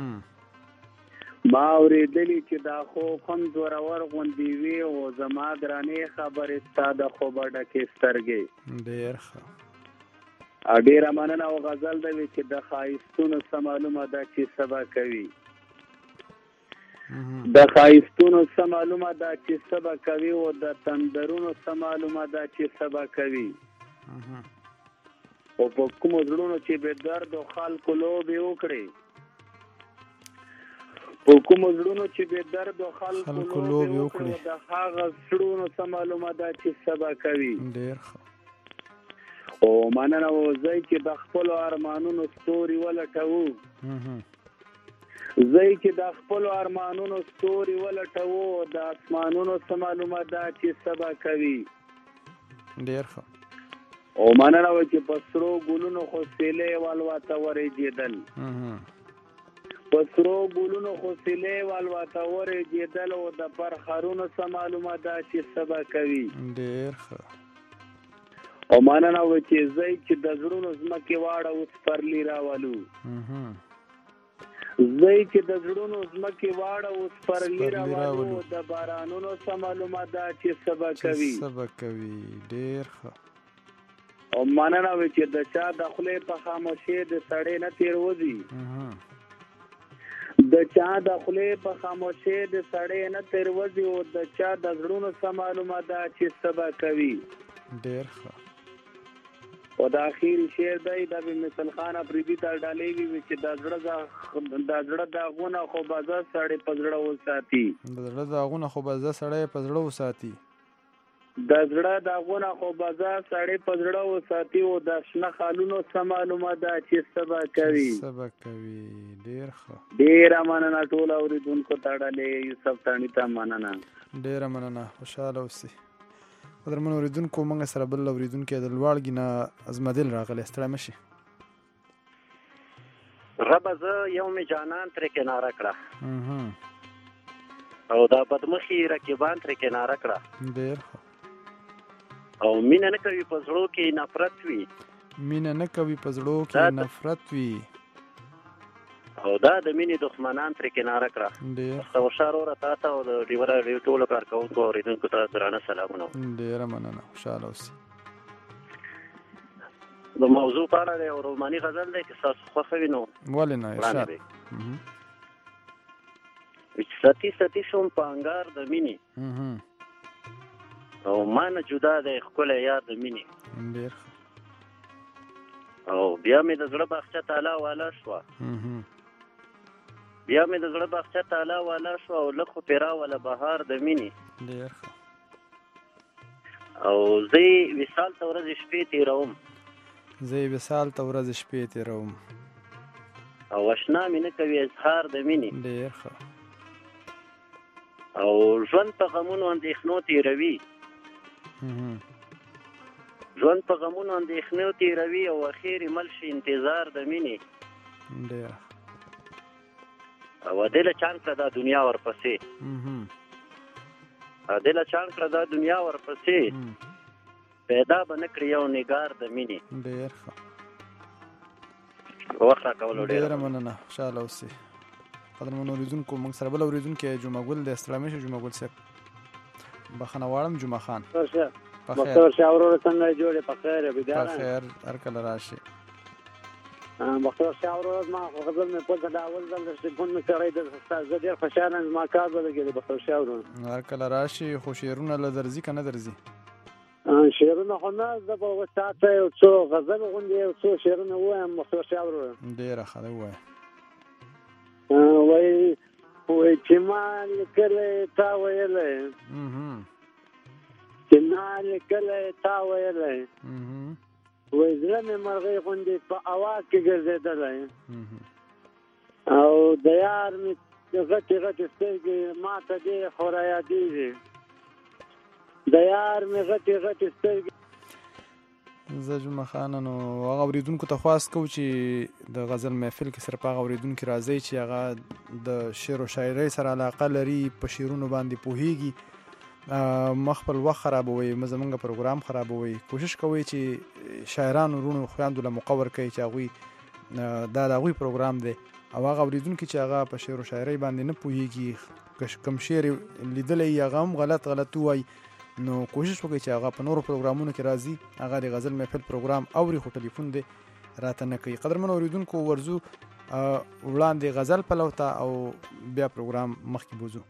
ما اورېدلې چې دا خو هم زورور غونډې وي او زما درانې خبرې ستا د خوبه ډکې سترګې. ډېر ښه. ډېره مننه. او غزل ده چې د ښایستونو څه معلومه ده چې سبا کوي، د ښایستونو څه معلومه ده چې سبا کوي او د تندرونو څه معلومه ده چې سبا کوي. او په کومو زړونو چې به درد او خلکو لوبې وکړي، په کومو زړونو چې به درد او خلکو لوبې وکړي د هغه زړونو څه معلومه ده چې سبا کوي. ډېر ښه. او مننه. او زه چې د خپلو ارمانونو ستوري ولټوو، زه چې د خپلو ارمانونو ستوري ولټوو د اسمانونو څه معلومه ده چې سبا کوي. ډېر ښه. او مننه چې په سرو ګلونو خو سیلې والواته ورېږېدل، په سرو ګلونو خو سیلې والواته ورېږېدل او د پرخرونو څه معلومه ده چې سبا کوي. ډېر ښه. او مننه چې زه چې د زړونو ځمکې واړه اوس پرلي راولو، زه چې د زړونو ځمکې واړه اوس پرلي راولو د بارانونو څه معلومه ده چې سبا کوي. سبا کوي. ډېر ښه. او مننه چې د چا د خولې په خاموشۍ د سړی نه تېروځي، د چا د خولې په خاموشۍ د سړی نه تېروځي او د چا د زړونو څه معلومه ده چې سبا کوي. ډېر ښه. او د اخیر شعر دی د مثل خان افریدی ته ډالۍ وي چې د زړه داغونه خو به زه سړی په زړه وساتي، د زړه داغونه خو به زه سړی په زړه وساتي، د زړه داغونه خو به زه سړی په زړه وساتي او د شنه خالونو څه معلومه ده چې سبا کوي. سبا کوي. ډېر ښه. ډېره مننه ټول اوریدونکو ته ډالۍ یوسف تاڼي ته مننه. ډېره مننه. خوشحاله اوسئ. قدرمن اوریدونکو موږ سره بل اوریدونکی د لوړګي نه ازمدل راغلی. ستړی مشي. ربه زه یو مې جانان ترې کناره کړه او دا بدمخي رقیبان ترې کناره کړه. ډېر ښه. او مینه نه کوي په زړو کې نفرت وي، مینه نه کوي په زړو کې نفرت وي او دا د مینې دښمنان ترې کناره کړه. ډېر خوشحاله وره تا ته او د ډیوره ټولو کارکوونکو اورېدونکو ته درانه سلامونه. ډېره مننه. خوشحاله اوسئ. د موضوع په اړه یو روماني غزل دی که ستاسو خوښه وي نو ولې نه ارشاد. ستی ستی شوم په انګار د مینې او ما نه جدا دی ښکلی یار د مینې. ډېر او بیا مې د زړه باغچه تالا والا شوه، بیا مې د زړه باغچه تالا والا شوه او لږ خو پې راوله بهار د مینې. ډېر ښه. او زه یې وصال ته ورځې شپې تېروم، زه یې وصال ته ورځې شپې تېروم او اشنا مې نه کوي اظهار د مینې. ډېر ښه. او ژوند په غمونو اندېښنو تېروي ژوند په غمونو اندېښنو تېروي او اخر مل شي انتظار د مینې ډېره او دې له چان کړه دا دنیا ورپسې دې له چان کړه دا دنیا ورپسې پیدا به نه کړي یو نګار د مینې ډېر ښه وخت راکولو ډېره مننه خوشحاله اوسئ قدرمنو اورېدونکو موږ سره بل اورېدونکی جمعه ګل دی ستړی مه شئ جمعه ګل صاحب بخښنه غواړم جمعه خان مختار شاه ورور څنګه جوړې په خیر یې په خیر هر کله راشي مختار شاه ورور ما خو غزل مې پوهه دا اول ځل چې فون مې کړی د زه ډېر خوشحاله یم زما کار به لګېدی مختار شاه ورور هر کله راشي خو شعرونه له درځي که نه درځي شعرونه خو نه زه به اوس تاته یو څو غزل غوندې یو څو شعرونه ووایم مختار شاه ورور ډېره ښه ده ووایه وای چې ما لیکلی تا ویلی چې ما لیکلی تا ویلی وای زړه مې مرغۍ غوندې په اواز کې ګرځېدلی او د یار مې غټې غټې سترګې ما ته ډېرې خو رایادېږي د یار مې غټې غټې سترګې زه جمعه خانه نو هغه اورېدونکو ته خواست کوو چې د غزل محفل کې صرف هغه اورېدونکي راځئ چې هغه د شعر و شاعرۍ سره علاقه لري په شعرونو باندې پوهیږي مخ خپل وخت خرابوي زموږ پروګرام خرابوي کوشش کوئ چې شاعرانو وروڼو خویندو له موقع ورکوئ چې هغوی دا د هغوی پروګرام دی او هغه اورېدونکي چې هغه په شعر و شاعرۍ باندې نه پوهیږي کم شعر لیدلی هغه هم غلط ووایي نو کوشش وکړئ چې هغه په نورو پروګرامونو کې راځي هغه د غزل محفل پروګرام اوري خو ټلیفون دی راته نه کوي قدرمنو اورېدونکو ورځو وړاندې غزل پلو ته او بیا پروګرام مخکې بوځو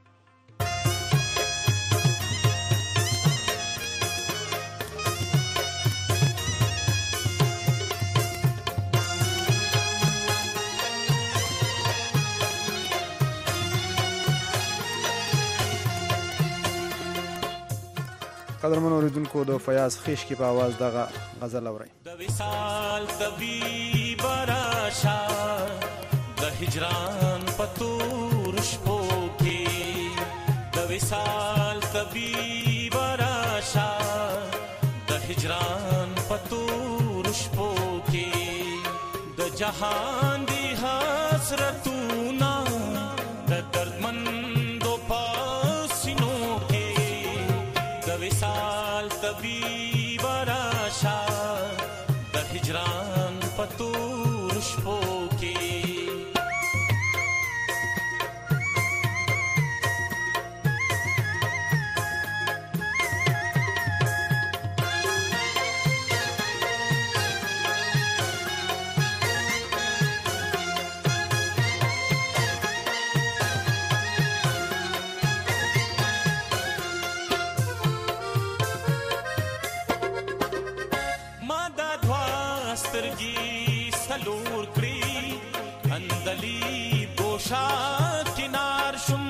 قدرمنو اوریدونکو د فیاض خیش کی په आवाज دغه غزل اوري د وصال طبيب راشا د هجران پتور شپو کې د وصال طبيب راشا د هجران پتور شپو کې د جهان دی حسرتونه د دردمندو پاسینو کې د وصال طبيب راشا د هجران پتور شپو کې سلور کړی اندلی بوشا کنار شم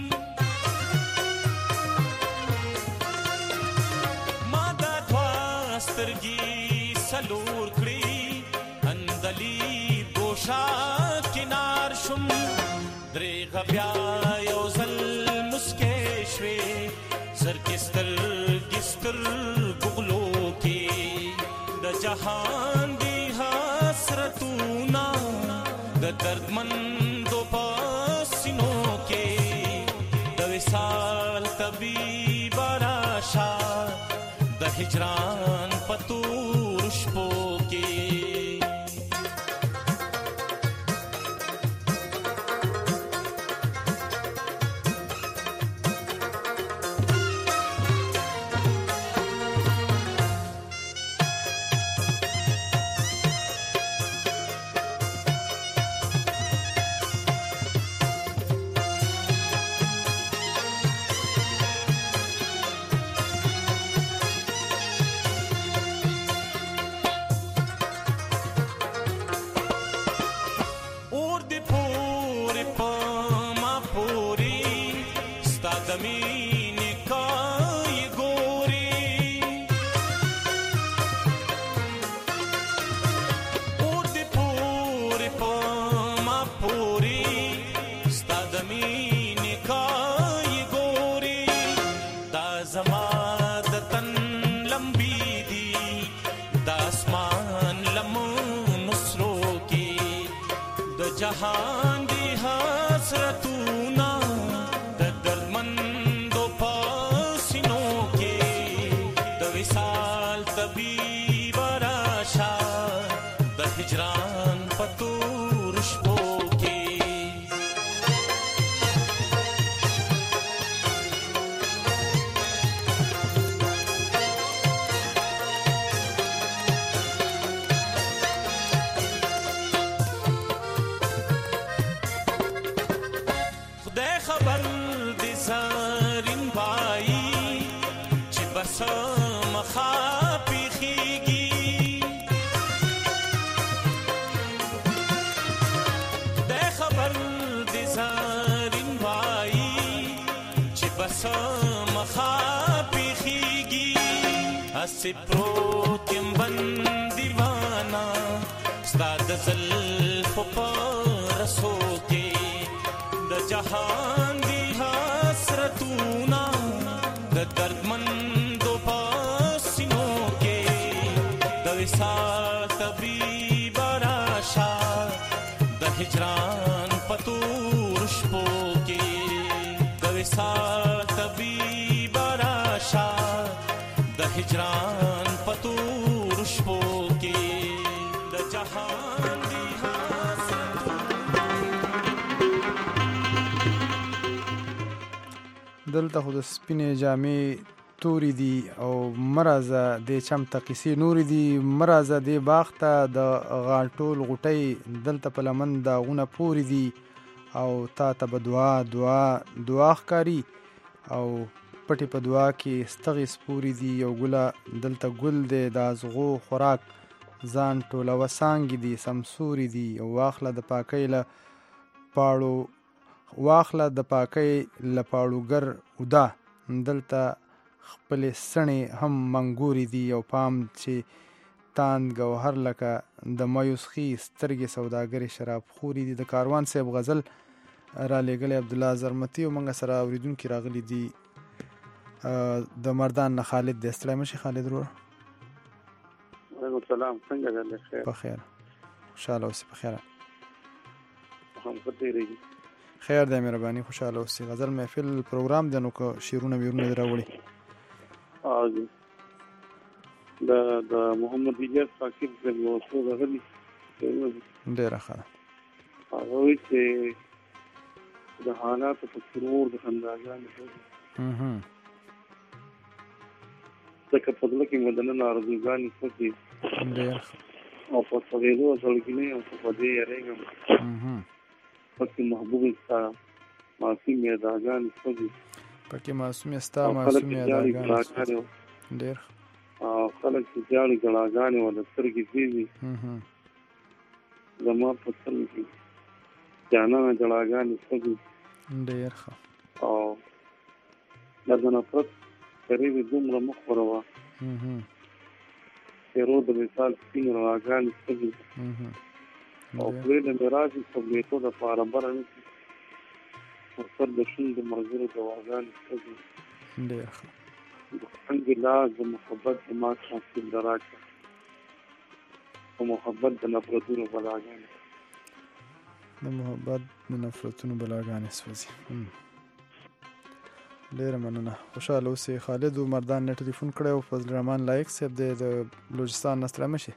ما دا دواسترګي سلور کړی اندلی بوشا کنار شم درې غبیا یو زل مسکې شوي سرکستر گستر ګغلو کې د جهان حسرتونا د دردمندو پاسینو کې د وصال طبيب راشا د هجران پتور شپو کې جهان دی حسرتونه د دردمندو پسینو کې د وصال طبیب راشه د هجران په تور شپو کې خبر دې زرین بای چې بس مخا پیخیږي دې خبر دې زرین بای چې بس مخا پیخیږي اسی پروت يم بندیوانا ستاد زلف پرسو کې د جهان دی حسرتونه د دردمندو پسینو کې د وصال طبیب راشه د هجران په تور شپو کې د وصال طبیب راشه د هجران په تور شپو کې د جهان دی دلته خو د سپینې جامې تورې دي او مرازه د چمته قیسې نورې دي مرازه د باغ ته د غالټول غوټۍ دلته په لمن داغونه پورې دي او تا ته به دعا ښکاري او پټې په دعا کې ستغې سپورې دي یو ګله دلته ګل دی د ازغو خوراک ځان ټولوه څانګې دي سمسورې دي او واخله د پاکۍ له پاړوګر ودا دلته خپلې سڼې هم منګورې دي او پام چې تاند ګوهر لکه د مایوسخي سترګې سوداګرې شراب خورې دي د کاروان صاحب غزل را لېږلی عبدالله زرمتي او موږ سره اورېدونکي راغلي دي د مردان نه خالد دی ستړی مشي خالد وروره وعلیکم السلام څنګه دی خیر په خیر خوشحاله اوسې په خیر هم ښه تېرېږي خیر دی مهرباني خوشحاله اوسې غزل محفل پروګرام دی نو که شعرونه ویرونه دې راوړي د محمد الیاس فاقد صاحب یو څو راغلي ډېره ښه ده هغه وایي چې د حالاتو په سرور د خنداګانې ځکه په زړه کې مې دننه آرزوګانې سوچي او په څلېدو زړګینې او په دې یارېږم پکې محبوبې ستا معصومې اداګانې سوچي پکې معصومې ستا معصومې اداګانې ډېر او خلک چې جاړي ګړاګانې ولا سترګې دي زما په سترګو کې جانانه ګړاګانې سوچي ډېر ښه او د نفرت قریب دومره مخوره وه تیرو د مثال سپین رواګانې سوچي او پرې د میراثي سبلیتو دپاره بره نشي پر سر د شونډو ملګرو دواګانې سوچي ډېر ښه څنګه لاس د محبت دماغ حاصل راکړه او محبت د نفرتونو بلاګانې د محبت د نفرتونو بلاګانې سوځي ډېره مننه خوشحاله اوسې خالد مردان نه ټلیفون کړی او فضل الرحمن لایق صاحب دی د بلوچستان نه ستړی مه شي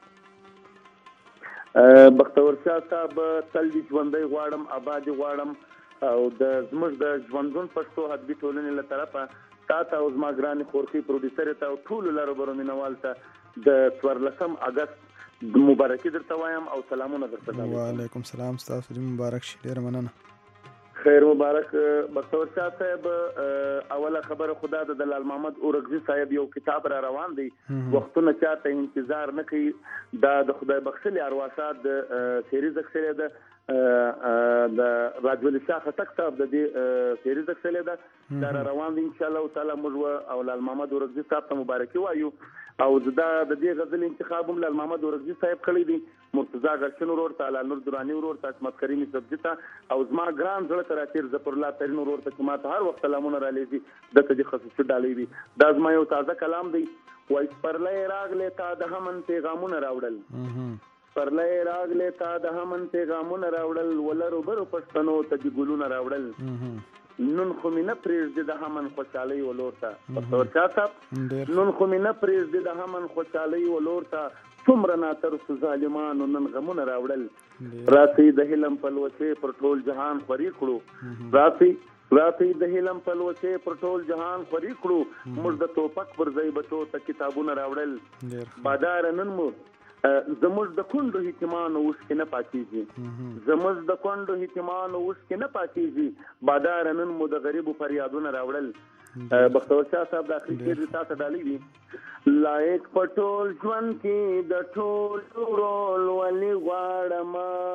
بختور شاه صاحب تل دې ژوندی غواړم آبادي غواړم او زموږ د ژوندون پښتو ادبي ټولنې له طرفه تا ته او زما ګرانې خورکۍ پروډیوسرې ته او ټولو لروبرو مینوال ته د 14 اګست مبارکي درته وایم او سلامونه درته وایم. وعلیکم سلام ستاسو دې مبارک شي ډېره مننه. خیر مبارک. بختور شاه صاحب اوله خبره خدا د لال محمد اورغزي صاحب یو کتاب را روان دی وختونه چاته انتظار نه کوي دا د خدای بخښلي ارواښاد د سیریز اکثره ده د راجولی شاه خټک صاحب د دې سیریز اکثره ده دا روان دی ان شاء الله تعالی موږ او لال محمد اورغزي صاحب ته مبارکي وایو او زدا د دې غزل انتخاب هم لال محمد اورغزي صاحب کړی دی مرتضی غرشن ورور تعالی نور درانی ورور ته اسمت کریمی سبزی ته او زما ګران زړه تر اخر ظفر الله ترین ورور ته ما ته هر وخت سلامونه را لېږي دته دي خصوصي ډالۍ دي دا زما یو تازه کلام دی وای پرلې راغله تا د همن پیغامونه راوړل پرلای راغلی تا د همن پیغامونه راوړل ولرو برو پښتنو ته د ګلونه راوړل نن خو مې نه پرېږدي د همن خوشحالۍ ولور ته پښتورچا صاحب نن خو مې نه پرېږدي د همن خوشحالۍ ولور ته څومره ناترسو ظالمانو نن غمونه راوړل راسئ د هلم پلوچې پر ټول جهان خوري کړو راسئ د هلم پلوچې پر ټول جهان خوري کړو موږ د توپک پر ځای بچو ته کتابونه راوړل بادار نن مو زموږ د کونډو یتیمانو اوښکې نه پاکېږي زموږ د کونډو یتیمانو اوښکې نه پاکېږي بادار نن مو د غریبو فریادونه راوړل بختور شاه صاحب د اخري شعر تا ته ډالۍ دي لایق په ټول ژوند کې د ټول رول ولې غواړم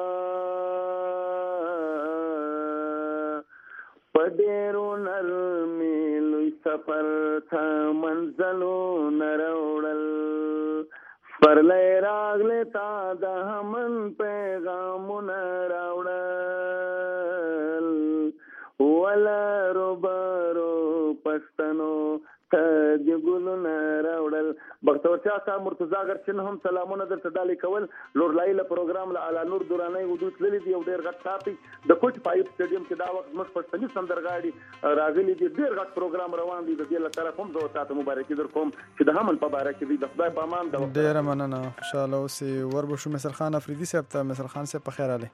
په ډېرو نرمې لوی سفر ته منزلونه راوړل پرلای راغلی تا د همن پیغامونه راوړل ولرو برو پښتنو ته د ګلونه راوړل بختور شاه صاحب مرتضی ګرچن هم سلامونه درته ډالۍ کول لورلای له پروګرام له اعلی نور دوراني ودود تللی دی یو ډېر غټ ټاپي د کوټ پایپ سټیډیم کې دا وخت موږ پښتني سندرغاړي راغلي دي ډېر غټ پروګرام روان دی د دې له طرف هم زه تاسو مبارکي در کوم چې د همن په باره کې دی د خدای په امان د ډېر مننه خوشاله اوسې وربشو مصر خان افریدي صاحب ته مصر خان صاحب په خیر علي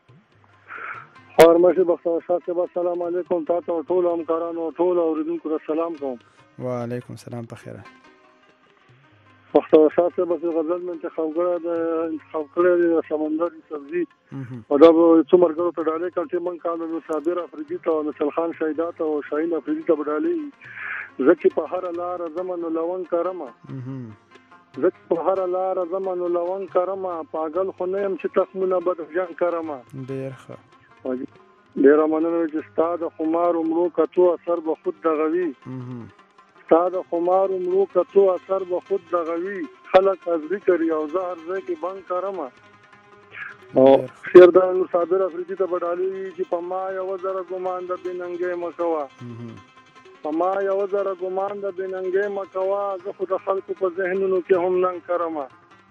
خورمشي بختور شاه صاحب السلام علیکم تاسو ټول همکارانو ټول اوریدونکو ته سلام کوم وعلیکم السلام په خیر بختور شاه صاحب د غزل من انتخاب کړی د سمندر سبزي او دا څو مرګرو ته ډالۍ کړم چې من کانو صابر افریدي ته نصر خان شهیدات او شاهین افریدي ته ډالۍ زکه په هر لار زمن لون کرما زکه په هر لار زمن لون کرما پاگل خو نه يم چې تخمونه بد جان کرما ډیر ښه ډیر مننه چې ستاد خمار عمرو کتو اثر به خود دغوي ستاد خمار عمرو کتو اثر به خود دغوي خلق از ذکر او زهر زکه بنک کرما او شیر د صابر افریدي ته ډالۍ چې په ما یو زره ګمان د بننګې مکوا په ما یو زره ګمان د بننګې مکوا زه خو د خلکو په ذهنونو کې هم نن کرما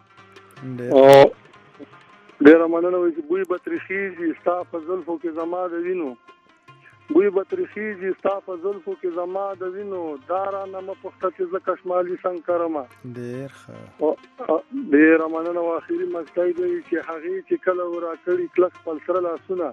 ډیر مننه وي چې بوی بترخیږي ستا په زلفو کې زما د وینو بوی بترخیږي ستا په زلفو کې زما د وینو دارانه مپخته چې زه کشمالي څنګه کرما ډیر ښه ډیر مننه او اخیری مقصد دی چې هغه چې کله ورا کړی کلک خپل سره لاسونه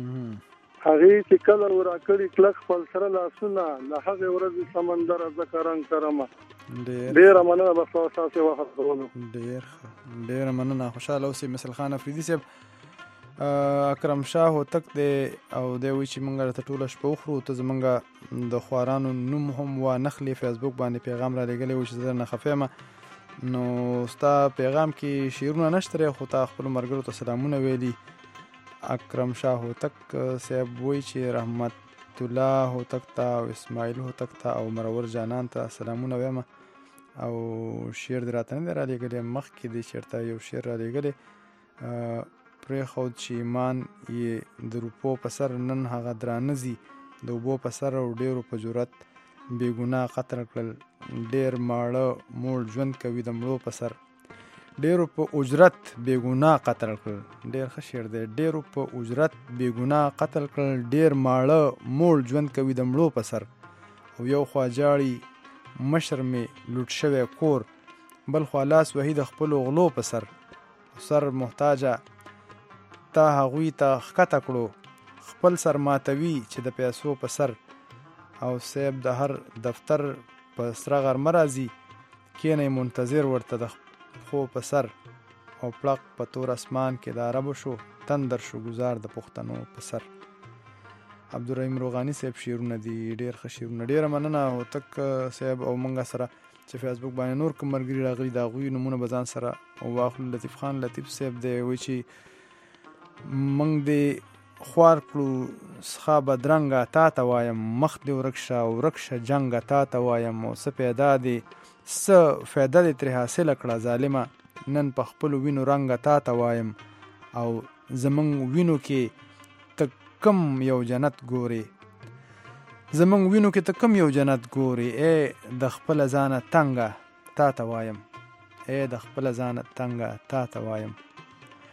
هغه چې کله ورا کړی کلک خپل سره لاسونه له هغه ورځې سمندر ذکران کرما ډیر مننه بختور شاه صاحب وخت ورونو ډیر مننه خوشاله اوسې مثل خان افریدي صاحب اکرم شاه هوتک دی او دی وی چې مونږ ته ټوله شپه وخورو ته زمونږ د خوارانو نوم هم و نخلی فیسبوک باندې پیغام را لګلی و چې زه نه خفه یم نو ستا پیغام کې شعرونه نشته خو تا خپلو ملګرو ته سلامونه ویلي اکرم شاه هوتک صاحب وی چې رحمت الله هوتک ته او اسماعیل هوتک ته او مرور جانان ته سلامونه ویم او شعر دې راته نه دی را لېږلی مخکې دی چېرته یو شعر را لېږلی پرېښود چې ایمان یې د روپو په سر نن هغه درانه ځي د اوبو په سر او ډېرو په جرأت بې ګناه قتل کړل ډېر ماړه موړ ژوند کوي د مړو په سر ډېرو په اجرت بې ګناه قتل کړل ډېر ښه شعر دی ډېرو په اجرت بې ګناه قتل کړل ډېر ماړه موړ ژوند کوي د مړو په سر او یو خوا جاړي مشر مې لوټ شوی کور بل خوا لاس وهي د خپلو غلو په سر سر محتاجه تا هغوی ته ښکته کړو خپل سر ماتوي چې د پیسو په سر او صاحب د هر دفتر په سره غرمه راځي کینی منتظر ورته د خو په سر او پړق په تور اسمان کې د عربو شو تندر شو گزار د پښتنو په سر عبدالرحیم روغانی صاحب شعرونه دي ډېر ښه شعرونه ډېره مننه هوتک صاحب او موږ سره چې فیسبوک باندې نور کوم ملګري راغلي د هغوی نومونه به ځان سره واخلو لطیف خان لطیف صاحب دی وایي چې موږ دې خوار کړو څخه بدرنګه تا ته وایم مخ دې ورک شه جنګه تا ته وایم او څه پیدا دې څه فایده دې ترې حاصله کړه ظالمه نن په خپلو وینو رنګه تا ته وایم او زموږ وینو کې ته کم یو جنت ګورې زموږ وینو کې ته کم یو جنت ګورې ای د خپله ځانه تنګه تا ته وایم ای د خپله ځانه تنګه تا ته وایم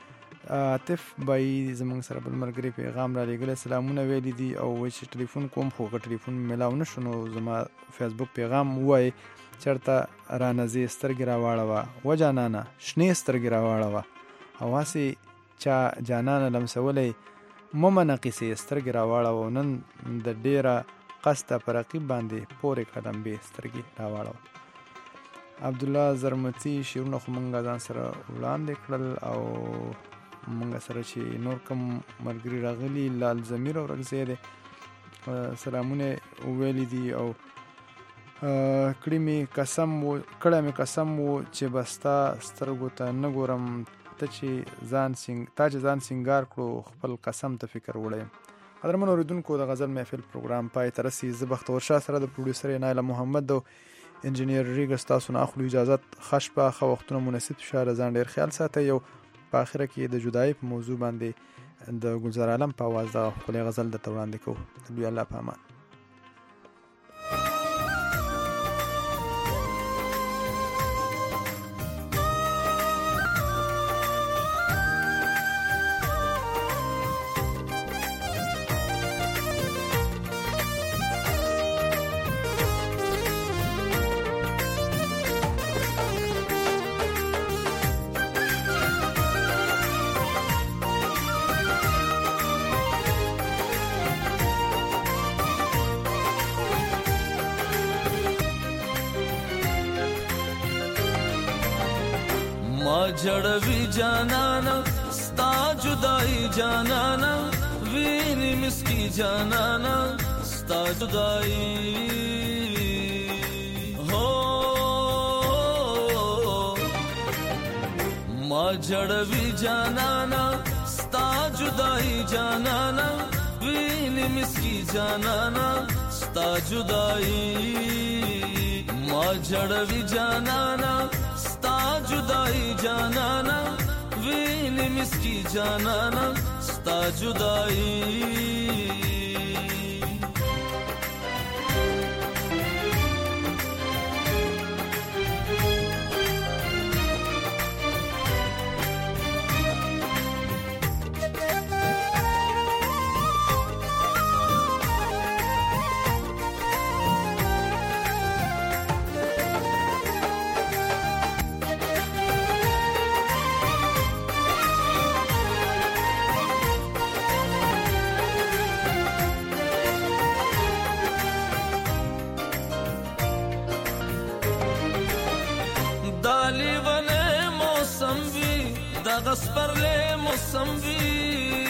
عاطف بای زمونږ سره بل ملګری پیغام را لېږلی سلامونه ویلي دي او وایي چې ټلیفون کوم خو ټلیفون میلاو نه شو نو زما فیسبوک پیغام ووایي چېرته رانه ځې سترګې راواړوه و جانانه شنې سترګې راواړوه او هسې چا جانانه لمسولی مه منه قیسې سترګې راواړوه نن د ډېره قصده په رقیب باندې پورې کړه لمبې سترګې راواړوه. عبدالله زرمتي شعرونه خو مونږ ځان سره وړاندې کړل او مونږ سره چې نور کوم ملګري راغلي لال ضمیر او رګزی دی سلامونه ویلي دي او کړی مې قسم و چې بستا سترګو ته نه ګورم تا چې ځان سینګار کړو خپل قسم ته فکر وړی. قدرمن اوریدونکو د غزل محفل پروګرام پای ته رسي. زه بختور شاه سره د پروډوسر نایله محمد او انجینیر ریګ ستاسو نه اخلو اجازت. ښه شپه ښه وختونه مناسب شه ځان ډېر خیال ساتئ. یو په آخره کې د جدایي په موضوع باندې د ګلزار عالم په آواز دغه ښکلی غزل درته وړاندې کوو. لوی الله په امان. جڑوی جانانا ستا جدائی جانانا وینی مسکی جانانا ستا جدائی ہو ما جڑوی جانانا ستا جدائی جانانا وینی مسکی جانانا ستا جدائی ما جڑوی جانانا جدائی جانانا وین مسکی جانانا ستا جدائی. غسپر لے موسم بھی